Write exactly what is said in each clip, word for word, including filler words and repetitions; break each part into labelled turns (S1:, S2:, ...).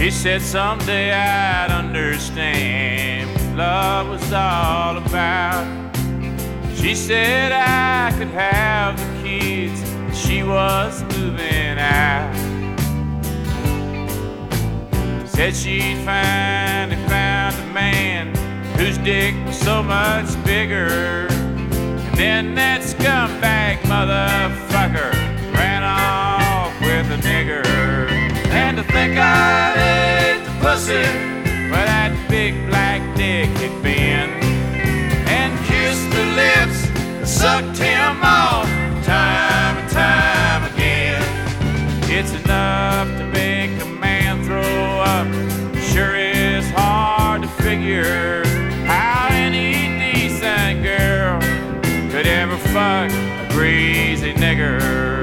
S1: He said someday I'd understand what love was all about. She said I could have the kids, she was moving out. Said she'd finally found a man whose dick was so much bigger. And then that scumbag motherfucker ran off with a nigger. And to think I'd ate the pussy where that big black dick had been, and kissed the lips that sucked him off time and time again. It's enough to make a man throw up. Sure is hard to figure how any decent girl could ever fuck a greasy nigger.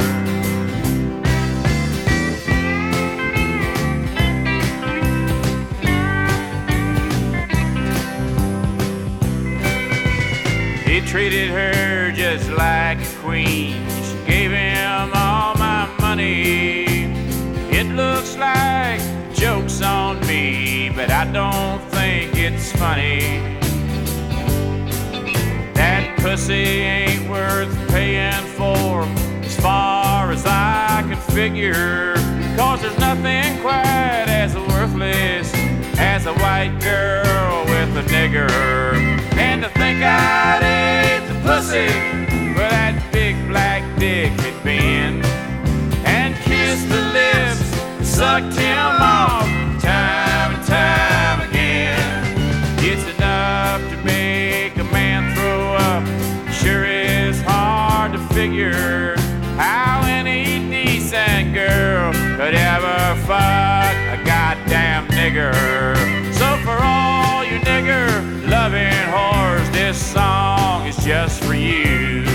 S1: He treated her just like a queen. She gave him all my money. It looks like joke's on me, but I don't think it's funny. That pussy ain't worth paying for, as far as I can figure, 'cause there's nothing quite as worthless as a white girl with a nigger. And to think I'd ate the pussy where that big black dick had been, and kissed the lips that sucked him off time and time again. It's enough to make a man throw up. Sure is hard to figure how any decent girl could ever fuck a goddamn nigger. So for all you nigger loving whores, this song is just for you.